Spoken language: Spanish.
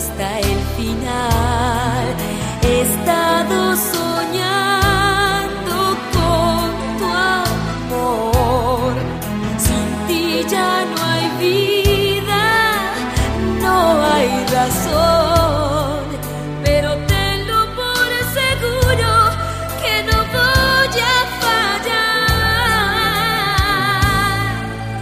hasta el final. He estado soñando con tu amor. Sin ti ya no hay vida, no hay razón.